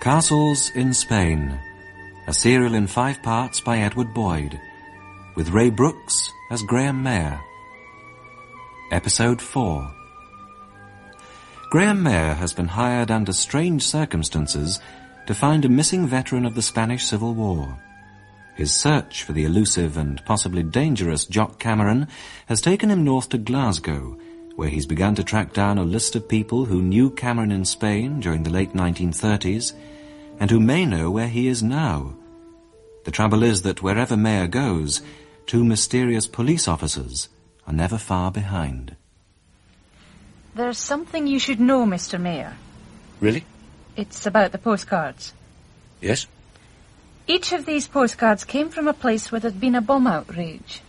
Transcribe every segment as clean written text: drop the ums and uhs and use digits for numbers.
Castles in Spain, a serial in 5 parts by Edward Boyd, with Ray Brooks as Graham Mayer. Episode 4. Graham Mayer has been hired under strange circumstances to find a missing veteran of the Spanish Civil War. His search for the elusive and possibly dangerous Jock Cameron has taken him north to Glasgow, where he's begun to track down a list of people who knew Cameron in Spain during the late 1930s and who may know where he is now. The trouble is that wherever Mayer goes, 2 mysterious police officers are never far behind. There's something you should know, Mr. Mayer. Really? It's about the postcards. Yes? Each of these postcards came from a place where there'd been a bomb outrage.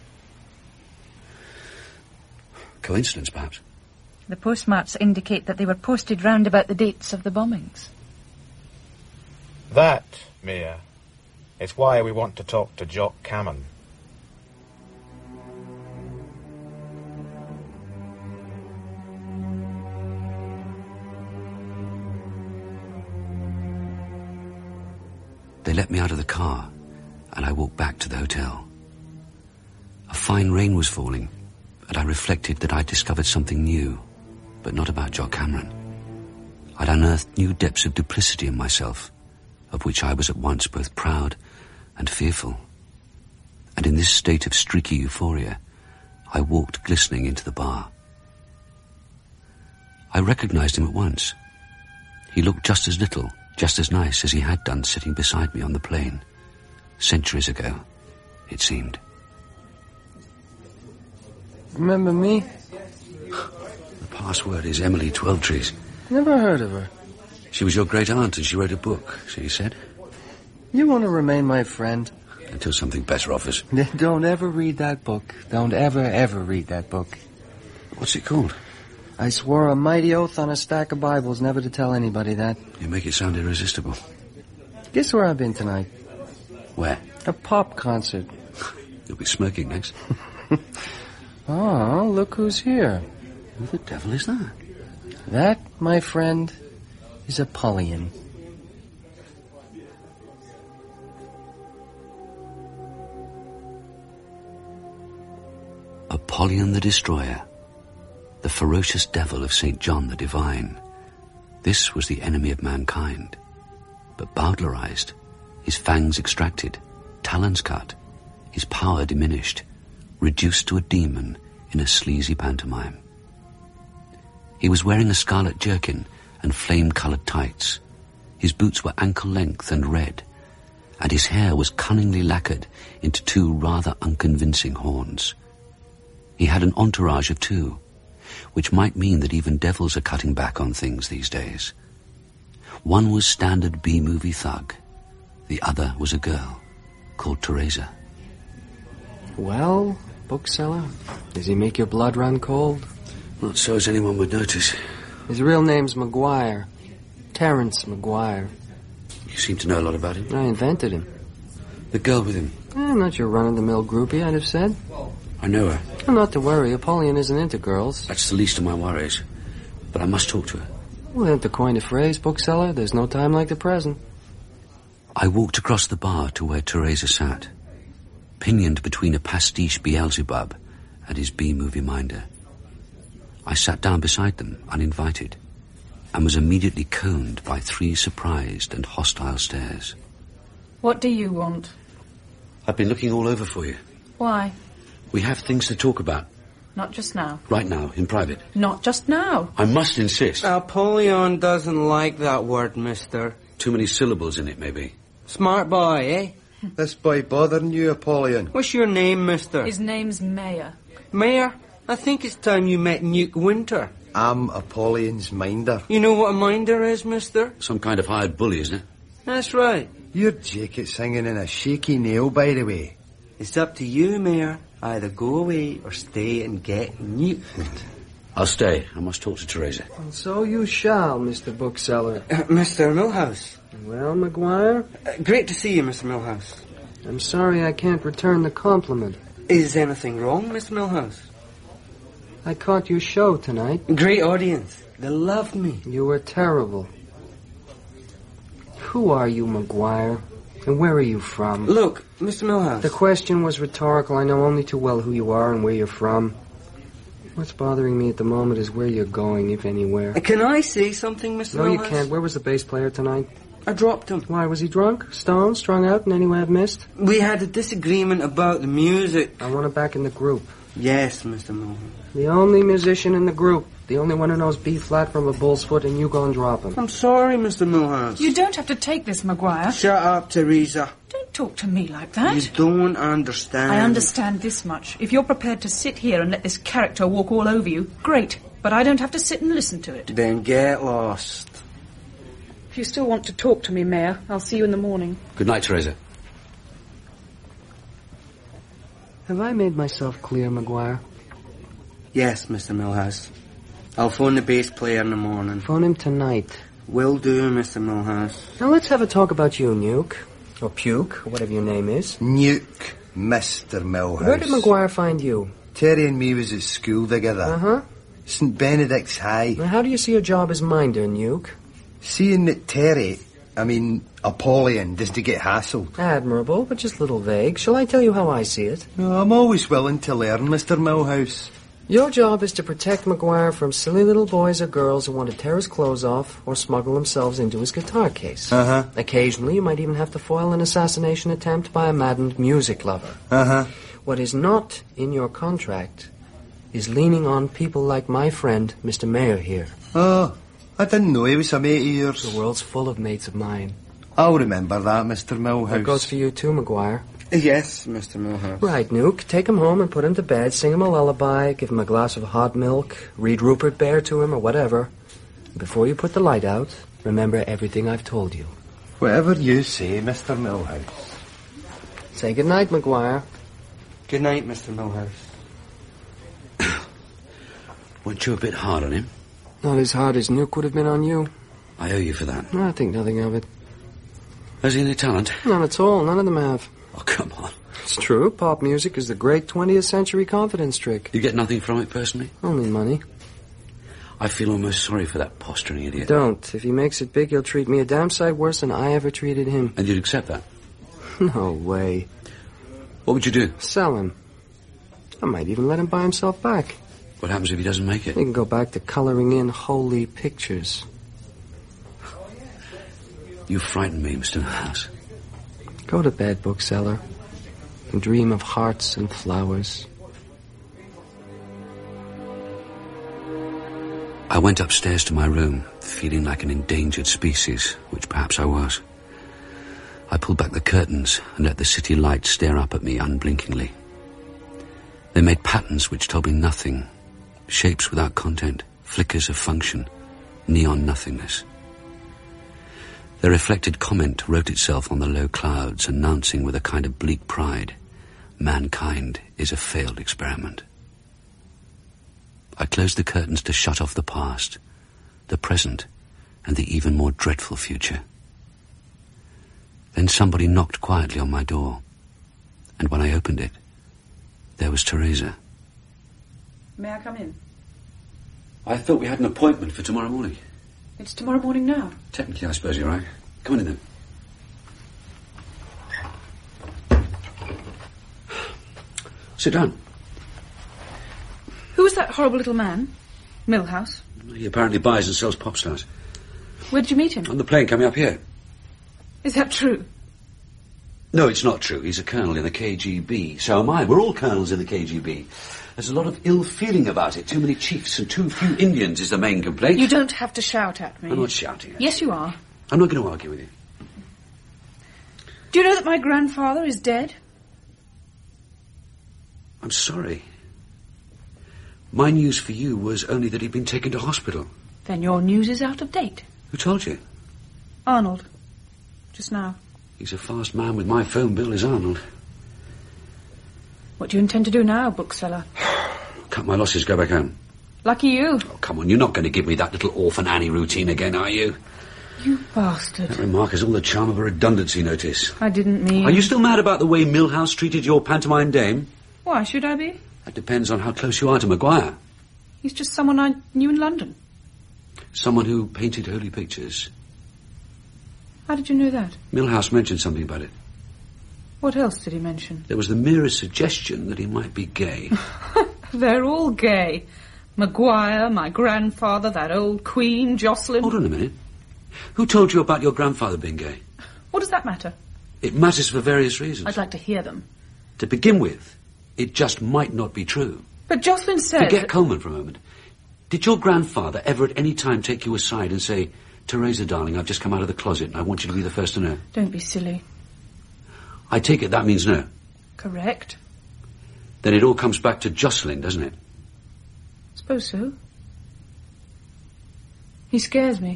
Coincidence, perhaps? The postmarks indicate that they were posted round about the dates of the bombings. That, Mia, is why we want to talk to Jock Cameron. They let me out of the car, and I walked back to the hotel. A fine rain was falling, and I reflected that I'd discovered something new, but not about Jock Cameron. I'd unearthed new depths of duplicity in myself, of which I was at once both proud and fearful. And in this state of streaky euphoria, I walked glistening into the bar. I recognized him at once. He looked just as little, just as nice as he had done sitting beside me on the plane. Centuries ago, it seemed. Remember me? The password is Emily Twelvetrees. Never heard of her. She was your great aunt and she wrote a book, she said. You want to remain my friend? Until something better offers. Don't ever read that book. Don't ever read that book. What's it called? I swore a mighty oath on a stack of Bibles never to tell anybody that. You make it sound irresistible. Guess where I've been tonight? Where? A pop concert. You'll be smoking next. Oh, look who's here. Who the devil is that? That, my friend, is Apollyon. Apollyon the Destroyer, the ferocious devil of St. John the Divine. This was the enemy of mankind, but bowdlerized, his fangs extracted, talons cut, his power diminished, reduced to a demon in a sleazy pantomime. He was wearing a scarlet jerkin and flame-coloured tights. His boots were ankle-length and red, and his hair was cunningly lacquered into 2 rather unconvincing horns. He had an entourage of 2, which might mean that even devils are cutting back on things these days. One was standard B-movie thug. The other was a girl called Teresa. Well, bookseller, does he make your blood run cold? Not so as anyone would notice. His real name's Maguire. Terence Maguire. You seem to know a lot about him. I invented him. The girl with him. Not your run-of-the-mill groupie, I'd have said. I know her. Well, not to worry, Apollyon isn't into girls. That's the least of my worries. But I must talk to her. Well, to coin a phrase, bookseller, there's no time like the present. I walked across the bar to where Teresa sat, pinioned between a pastiche Beelzebub and his B-movie minder. I sat down beside them, uninvited, and was immediately coned by 3 surprised and hostile stares. What do you want? I've been looking all over for you. Why? We have things to talk about. Not just now. Right now, in private. Not just now. I must insist. Apollyon doesn't like that word, mister. Too many syllables in it, maybe. Smart boy, eh? This boy bothering you, Apollyon. What's your name, mister? His name's Mayer. Mayor, I think it's time you met Nuke Winter. I'm Apollion's minder. You know what a minder is, mister? Some kind of hired bully, isn't it? That's right. Your jacket's hanging in a shaky nail, by the way. It's up to you, Mayor. Either go away or stay and get nuked. I'll stay. I must talk to Teresa. And so you shall, Mr. Bookseller. Mr. Milhouse. Well, Maguire? Great to see you, Mr. Milhouse. I'm sorry I can't return the compliment. Is anything wrong, Mr. Milhouse? I caught your show tonight. Great audience. They loved me. You were terrible. Who are you, Maguire? And where are you from? Look, Mr. Milhouse. The question was rhetorical. I know only too well who you are and where you're from. What's bothering me at the moment is where you're going, if anywhere. Can I say something, Mr. No, Milhouse? you can't. Where was the bass player tonight? I dropped him. Why, was he drunk? Stoned? Strung out in any way I've missed? We had a disagreement about the music. I want him back in the group. Yes, Mr. Milhouse. The only musician in the group. The only one who knows B-flat from a bull's foot, and you go and drop him. I'm sorry, Mr. Milhouse. You don't have to take this, Maguire. Shut up, Teresa. Don't talk to me like that. You don't understand. I understand this much. If you're prepared to sit here and let this character walk all over you, great. But I don't have to sit and listen to it. Then get lost. If you still want to talk to me, Mayor, I'll see you in the morning. Good night, Teresa. Have I made myself clear, Maguire? Yes, Mr. Milhouse. I'll phone the bass player in the morning. Phone him tonight. Will do, Mr. Milhouse. Now let's have a talk about you, Nuke. Or Puke, or whatever your name is. Nuke, Mr. Milhouse. Where did Maguire find you? Terry and me was at school together. Uh-huh. St. Benedict's High. Now, how do you see your job as minder, Nuke? Seeing that Terry, Apollyon, doesn't get hassled. Admirable, but just a little vague. Shall I tell you how I see it? No, I'm always willing to learn, Mr. Milhouse. Your job is to protect Maguire from silly little boys or girls who want to tear his clothes off or smuggle themselves into his guitar case. Uh-huh. Occasionally, you might even have to foil an assassination attempt by a maddened music lover. Uh-huh. What is not in your contract is leaning on people like my friend, Mr. Mayor here. Oh, I didn't know he was a mate of yours. The world's full of mates of mine. I'll remember that, Mr. Milhouse. That goes for you too, Maguire. Yes, Mr. Milhouse. Right, Nuke. Take him home and put him to bed. Sing him a lullaby. Give him a glass of hot milk. Read Rupert Bear to him or whatever. Before you put the light out, remember everything I've told you. Whatever you say, Mr. Milhouse. Say goodnight, Maguire. Good night, Mr. Milhouse. Weren't you a bit hard on him? Not as hard as Nuke would have been on you. I owe you for that. No, I think nothing of it. Has he any talent? None at all. None of them have. Oh, come on. It's true. Pop music is the great 20th century confidence trick. You get nothing from it personally? Only money. I feel almost sorry for that posturing idiot. Don't. If he makes it big, he'll treat me a damn sight worse than I ever treated him. And you'd accept that? No way. What would you do? Sell him. I might even let him buy himself back. What happens if he doesn't make it? He can go back to coloring in holy pictures. You frighten me, Mr. House. Go to bed, bookseller, and dream of hearts and flowers. I went upstairs to my room, feeling like an endangered species, which perhaps I was. I pulled back the curtains and let the city lights stare up at me unblinkingly. They made patterns which told me nothing, shapes without content, flickers of function, neon nothingness. The reflected comment wrote itself on the low clouds, announcing with a kind of bleak pride, mankind is a failed experiment. I closed the curtains to shut off the past, the present, and the even more dreadful future. Then somebody knocked quietly on my door, and when I opened it, there was Teresa. May I come in? I thought we had an appointment for tomorrow morning. It's tomorrow morning now. Technically, I suppose you're right. Come on in, then. Sit down. Who is that horrible little man? Milhouse? He apparently buys and sells pop stars. Where did you meet him? On the plane coming up here. Is that true? No, it's not true. He's a colonel in the KGB. So am I. We're all colonels in the KGB. There's a lot of ill feeling about it. Too many chiefs and too few Indians is the main complaint. You don't have to shout at me. I'm not shouting at you. Yes, you are. I'm not going to argue with you. Do you know that my grandfather is dead? I'm sorry. My news for you was only that he'd been taken to hospital. Then your news is out of date. Who told you? Arnold. Just now. He's a fast man with my phone bill, is Arnold. What do you intend to do now, bookseller? Cut my losses, go back home. Lucky you. Oh, come on, you're not going to give me that little Orphan Annie routine again, are you? You bastard. That remark has all the charm of a redundancy notice. I didn't mean... Are you still mad about the way Milhouse treated your pantomime dame? Why should I be? That depends on how close you are to Maguire. He's just someone I knew in London. Someone who painted holy pictures. How did you know that? Millhouse mentioned something about it. What else did he mention? There was the merest suggestion that he might be gay. They're all gay. Maguire, my grandfather, that old queen, Jocelyn. Hold on a minute. Who told you about your grandfather being gay? What does that matter? It matters for various reasons. I'd like to hear them. To begin with, it just might not be true. But Jocelyn said... Forget Coleman for a moment. Did your grandfather ever at any time take you aside and say, Teresa, darling, I've just come out of the closet and I want you to be the first to know? Don't be silly. I take it that means no. Correct. Then it all comes back to Jocelyn, doesn't it? Suppose so. He scares me.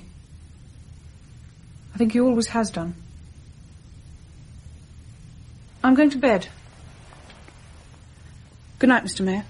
I think he always has done. I'm going to bed. Good night, Mr. Mayor.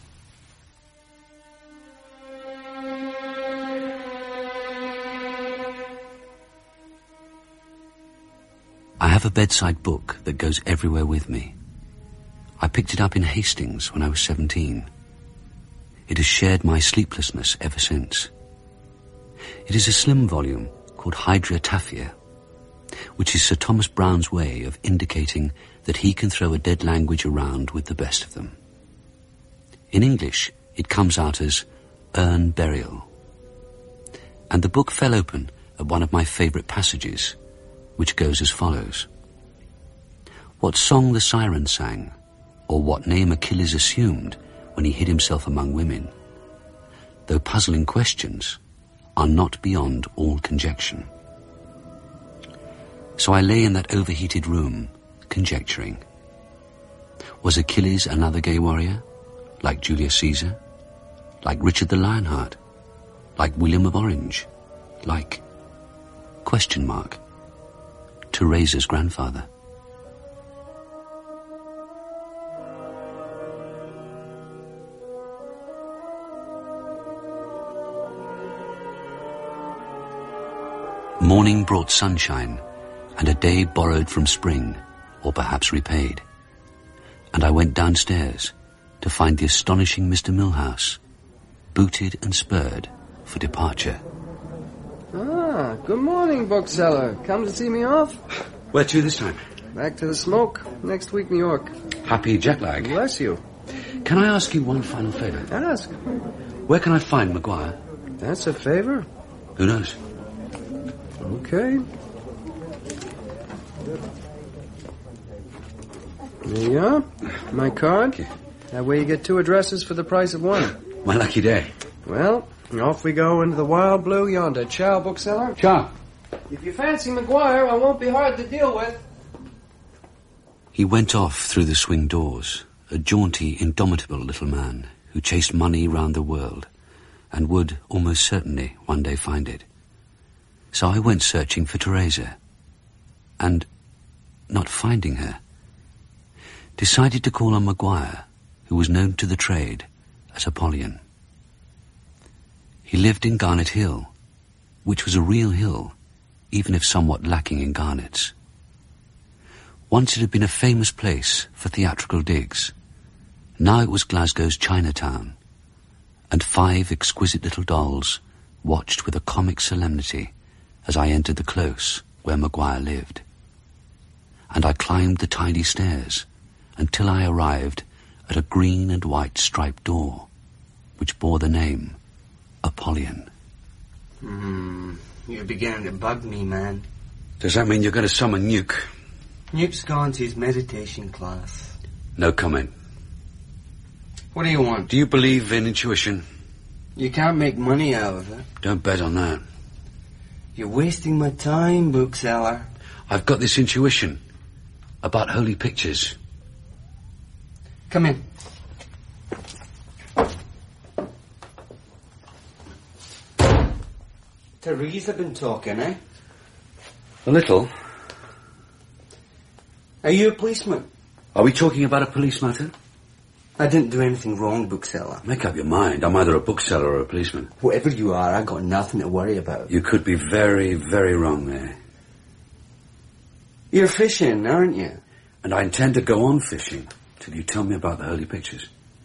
I have a bedside book that goes everywhere with me. I picked it up in Hastings when I was 17. It has shared my sleeplessness ever since. It is a slim volume called Hydriotaphia, which is Sir Thomas Browne's way of indicating that he can throw a dead language around with the best of them. In English, it comes out as Urn Burial. And the book fell open at one of my favourite passages, which goes as follows. What song the siren sang, or what name Achilles assumed when he hid himself among women, though puzzling questions, are not beyond all conjecture. So I lay in that overheated room, conjecturing. Was Achilles another gay warrior, like Julius Caesar, like Richard the Lionheart, like William of Orange, like... Teresa's grandfather. Morning brought sunshine, and a day borrowed from spring, or perhaps repaid. And I went downstairs to find the astonishing Mr. Millhouse, booted and spurred for departure. Ah, good morning, bookseller. Come to see me off? Where to this time? Back to the smoke. Next week, New York. Happy jet lag. Bless you. Can I ask you one final favour? Ask. Where can I find Maguire? That's a favor. Who knows? Okay. There you are. My card. Okay. That way you get 2 addresses for the price of 1. My lucky day. Well, off we go into the wild blue yonder. Ciao, bookseller. Ciao. If you fancy Maguire, I won't be hard to deal with. He went off through the swing doors, a jaunty, indomitable little man who chased money round the world and would almost certainly one day find it. So I went searching for Teresa and, not finding her, decided to call on Maguire, who was known to the trade as Apollyon. He lived in Garnet Hill, which was a real hill, even if somewhat lacking in garnets. Once it had been a famous place for theatrical digs. Now it was Glasgow's Chinatown, and 5 exquisite little dolls watched with a comic solemnity as I entered the close where Maguire lived. And I climbed the tiny stairs until I arrived at a green and white striped door, which bore the name Apollyon. You're beginning to bug me, man. Does that mean you're going to summon Nuke? Nuke's gone to his meditation class. No comment. What do you want? Do you believe in intuition? You can't make money out of it. Don't bet on that. You're wasting my time, bookseller. I've got this intuition about holy pictures. Come in. Teresa been talking, eh? A little. Are you a policeman? Are we talking about a police matter? I didn't do anything wrong, bookseller. Make up your mind. I'm either a bookseller or a policeman. Whatever you are, I got nothing to worry about. You could be very, very wrong there. You're fishing, aren't you? And I intend to go on fishing till you tell me about the holy pictures.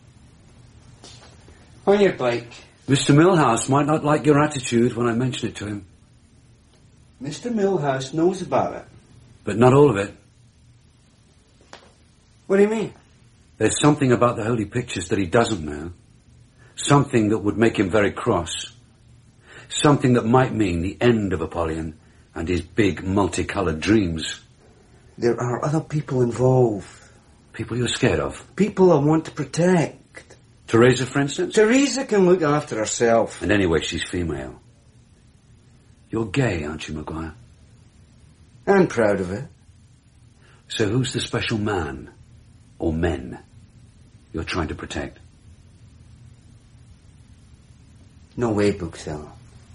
On your bike. Mr. Millhouse might not like your attitude when I mention it to him. Mr. Millhouse knows about it. But not all of it. What do you mean? There's something about the holy pictures that he doesn't know. Something that would make him very cross. Something that might mean the end of Apollyon and his big multicoloured dreams. There are other people involved. People you're scared of. People I want to protect. Teresa, for instance? Teresa can look after herself. And anyway, she's female. You're gay, aren't you, Maguire? I'm proud of it. So who's the special man, or men, you're trying to protect? No way, bookseller.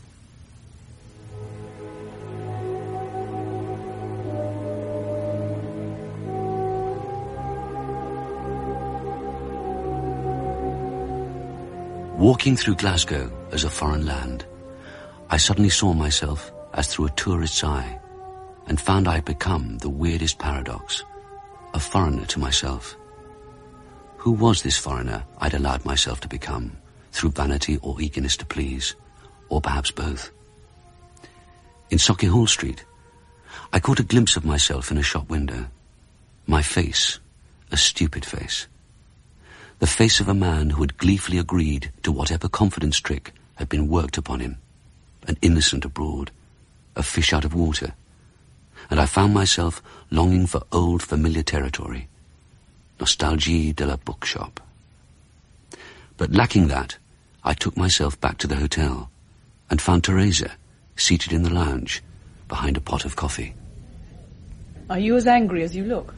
Walking through Glasgow as a foreign land, I suddenly saw myself as through a tourist's eye and found I had become the weirdest paradox, a foreigner to myself. Who was this foreigner I'd allowed myself to become, through vanity or eagerness to please, or perhaps both? In Sauchiehall Street, I caught a glimpse of myself in a shop window. My face, a stupid face. The face of a man who had gleefully agreed to whatever confidence trick had been worked upon him, an innocent abroad, a fish out of water. And I found myself longing for old familiar territory, nostalgie de la bookshop. But lacking that, I took myself back to the hotel and found Teresa seated in the lounge behind a pot of coffee. Are you as angry as you look?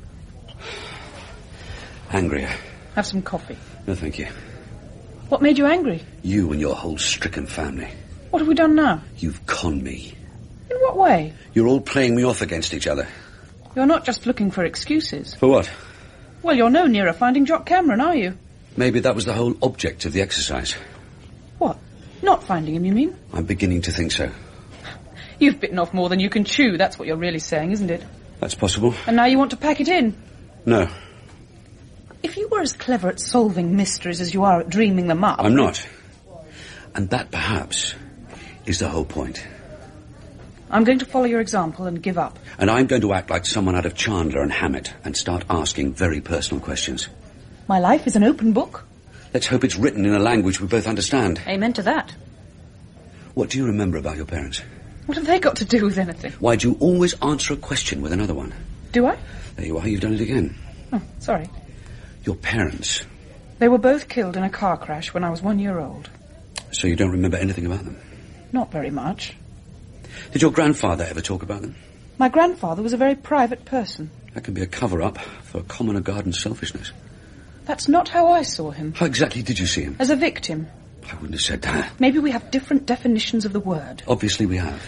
Angrier. Have some coffee. No, thank you. What made you angry? You and your whole stricken family. What have we done now? You've conned me. In what way? You're all playing me off against each other. You're not just looking for excuses. For what? Well, you're no nearer finding Jock Cameron, are you? Maybe that was the whole object of the exercise. What? Not finding him, you mean? I'm beginning to think so. You've bitten off more than you can chew, that's what you're really saying, isn't it? That's possible. And now you want to pack it in? No. If you were as clever at solving mysteries as you are at dreaming them up... I'm not. And that, perhaps, is the whole point. I'm going to follow your example and give up. And I'm going to act like someone out of Chandler and Hammett and start asking very personal questions. My life is an open book. Let's hope it's written in a language we both understand. Amen to that. What do you remember about your parents? What have they got to do with anything? Why do you always answer a question with another one? Do I? There you are, you've done it again. Oh, sorry. Your parents. They were both killed in a car crash when I was 1 year old. So you don't remember anything about them? Not very much. Did your grandfather ever talk about them? My grandfather was a very private person. That can be a cover-up for commoner garden selfishness. That's not how I saw him. How exactly did you see him? As a victim. I wouldn't have said that. Maybe we have different definitions of the word. Obviously we have.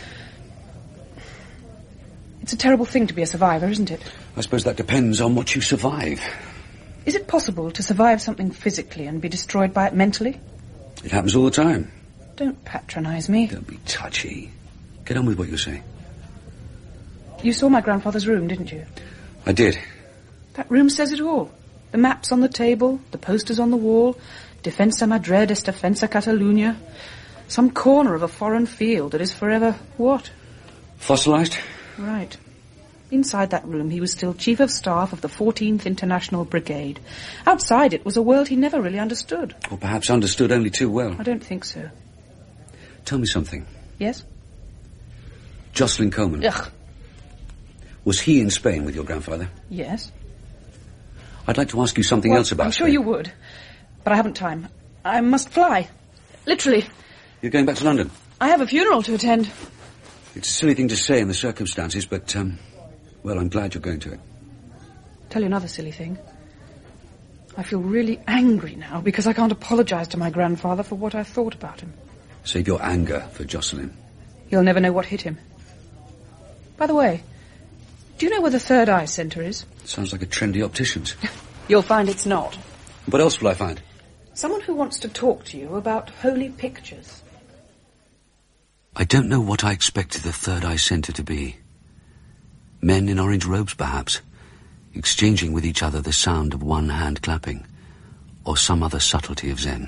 It's a terrible thing to be a survivor, isn't it? I suppose that depends on what you survive. Is it possible to survive something physically and be destroyed by it mentally? It happens all the time. Don't patronise me. Don't be touchy. Get on with what you're saying. You saw my grandfather's room, didn't you? I did. That room says it all. The maps on the table, the posters on the wall, Defensa Madrid es Defensa Catalunya. Some corner of a foreign field that is forever what? Fossilized? Right. Inside that room he was still Chief of Staff of the 14th International Brigade. Outside it was a world he never really understood. Or perhaps understood only too well. I don't think so. Tell me something. Yes? Jocelyn Coleman. Ugh. Was he in Spain with your grandfather? Yes. I'd like to ask you something else about I'm sure Spain. you would. But I haven't time. I must fly. Literally. You're going back to London? I have a funeral to attend. It's a silly thing to say in the circumstances, but, well, I'm glad you're going to it. Tell you another silly thing. I feel really angry now because I can't apologise to my grandfather for what I thought about him. Save your anger for Jocelyn. He'll never know what hit him. By the way, do you know where the Third Eye Centre is? Sounds like a trendy optician's. You'll find it's not. What else will I find? Someone who wants to talk to you about holy pictures. I don't know what I expected the Third Eye Centre to be. Men in orange robes, perhaps, exchanging with each other the sound of one hand clapping, or some other subtlety of Zen.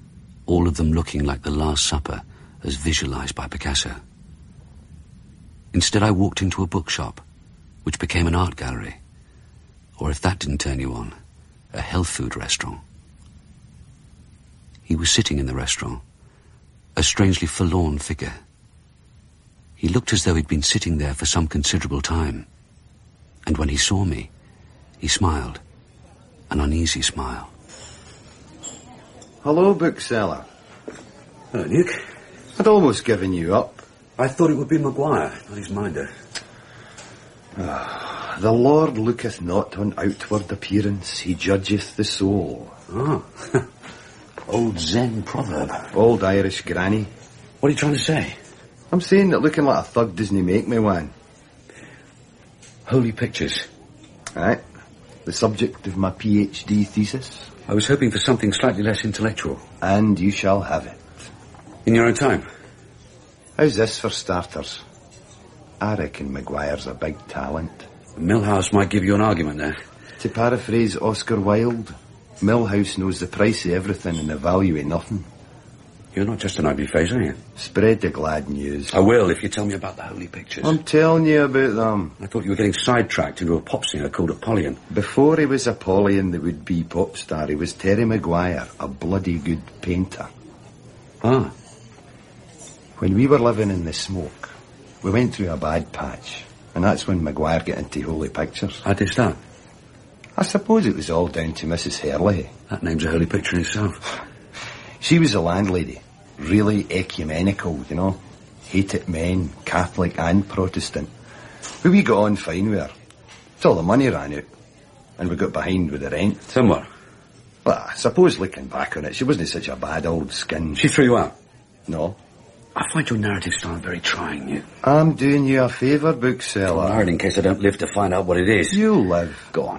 All of them looking like the Last Supper as visualized by Picasso. Instead, I walked into a bookshop, which became an art gallery. Or if that didn't turn you on, a health food restaurant. He was sitting in the restaurant, a strangely forlorn figure. He looked as though he'd been sitting there for some considerable time. And when he saw me, he smiled, an uneasy smile. Hello, bookseller. Hello, Duke. I'd almost given you up. I thought it would be Maguire, not his minder. The Lord looketh not on outward appearance, he judgeth the soul. Ah, old Zen proverb. Old Irish granny. What are you trying to say? I'm saying that looking like a thug doesn't make me one. Holy pictures. Aye. The subject of my PhD thesis. I was hoping for something slightly less intellectual. And you shall have it. In your own time? How's this for starters? I reckon Maguire's a big talent. Millhouse might give you an argument there. To paraphrase Oscar Wilde, Millhouse knows the price of everything and the value of nothing. You're not just an ugly face, are you? Spread the glad news. I will, if you tell me about the holy pictures. I'm telling you about them. I thought you were getting sidetracked into a pop singer called Apollyon. Before he was Apollyon, the would-be pop star, he was Terry Maguire, a bloody good painter. Ah. When we were living in the smoke, we went through a bad patch, and that's when Maguire got into holy pictures. How'd they start? I suppose it was all down to Mrs. Herlihy. That name's a holy picture in itself. She was a landlady, really ecumenical, you know. Hated men, Catholic and Protestant. But we got on fine with her, till the money ran out, and we got behind with the rent. Somewhat. Well, I suppose looking back on it, she wasn't such a bad old skin. She threw you out? No. I find your narrative style very trying, you. I'm doing you a favour, bookseller. All right, in case I don't live to find out what it is. You'll live. Go on.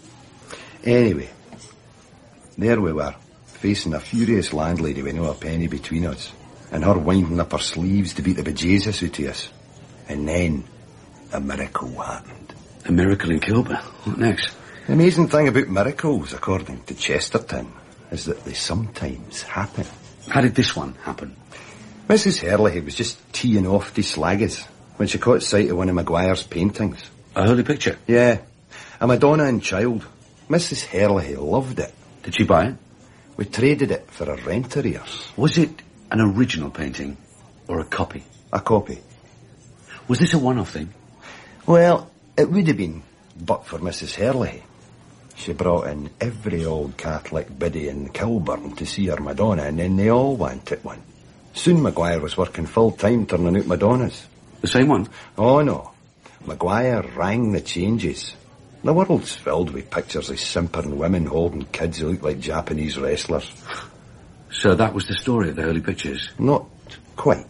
Anyway, there we were, facing a furious landlady with no a penny between us, and her winding up her sleeves to beat the bejesus out of us. And then, a miracle happened. A miracle in Kilburn? What next? The amazing thing about miracles, according to Chesterton, is that they sometimes happen. How did this one happen? Mrs. Herlihy was just teeing off to slag us when she caught sight of one of Maguire's paintings. A holy picture? Yeah, a Madonna and Child. Mrs. Herlihy loved it. Did she buy it? We traded it for a rent arrears. Was it an original painting or a copy? A copy. Was this a one-off thing? Well, it would have been, but for Mrs. Herlihy. She brought in every old Catholic biddy in Kilburn to see her Madonna, and then they all wanted one. Soon Maguire was working full-time turning out Madonnas. The same one? Oh, no. Maguire rang the changes. The world's filled with pictures of simpering women holding kids who look like Japanese wrestlers. So that was the story of the holy pictures? Not quite.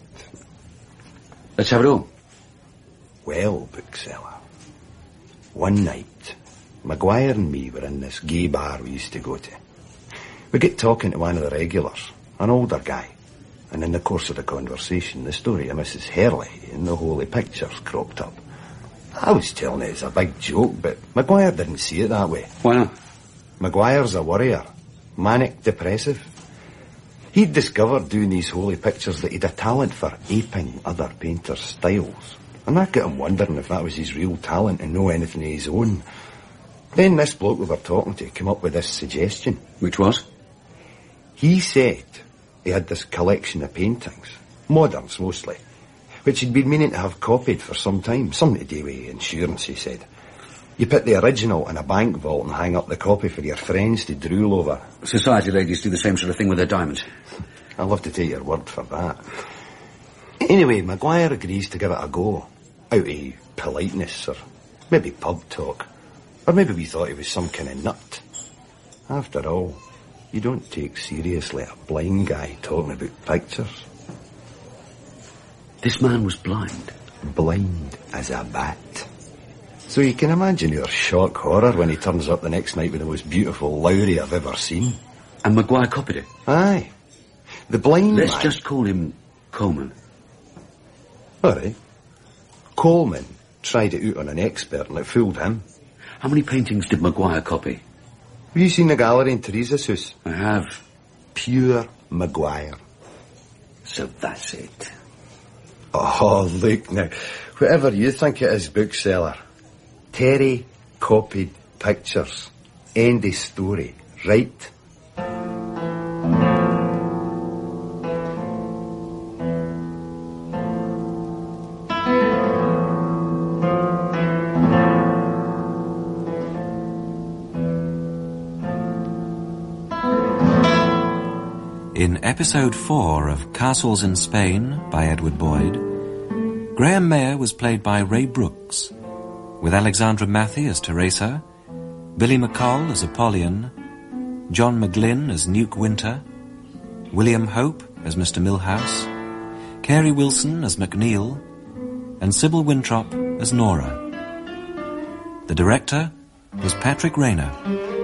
Let's have it all. Well, bookseller, one night, Maguire and me were in this gay bar we used to go to. We get talking to one of the regulars, an older guy, and in the course of the conversation, the story of Mrs. Herlihy and the holy pictures cropped up. I was telling it as a big joke, but Maguire didn't see it that way. Why not? Maguire's a worrier, manic depressive. He'd discovered doing these holy pictures that he'd a talent for aping other painters' styles. And that got him wondering if that was his real talent and no anything of his own. Then this bloke we were talking to came up with this suggestion. Which was? He said he had this collection of paintings, moderns mostly, which he'd been meaning to have copied for some time. Something to do with insurance, he said. You put the original in a bank vault and hang up the copy for your friends to drool over. Society ladies do the same sort of thing with their diamonds. I'll love to take your word for that. Anyway, Maguire agrees to give it a go, out of politeness, or maybe pub talk. Or maybe we thought he was some kind of nut. After all, you don't take seriously a blind guy talking about pictures. This man was blind. Blind as a bat. So you can imagine your shock horror when he turns up the next night with the most beautiful Lowry I've ever seen. And Maguire copied it? Aye. The blind Let's man... just call him Coleman. All right. Coleman tried it out on an expert and it fooled him. How many paintings did Maguire copy? Have you seen the gallery in Teresa's house? I have. Pure Maguire. So that's it. Oh, look now. Whatever you think it is, bookseller. Terry copied pictures. End of story. Right? In episode 4 of Castles in Spain by Edward Boyd, Graham Mayer was played by Ray Brooks, with Alexandra Matthey as Teresa, Billy McColl as Apollyon, John McGlynn as Nuke Winter, William Hope as Mr. Milhouse, Carey Wilson as McNeil, and Sybil Winthrop as Nora. The director was Patrick Rayner.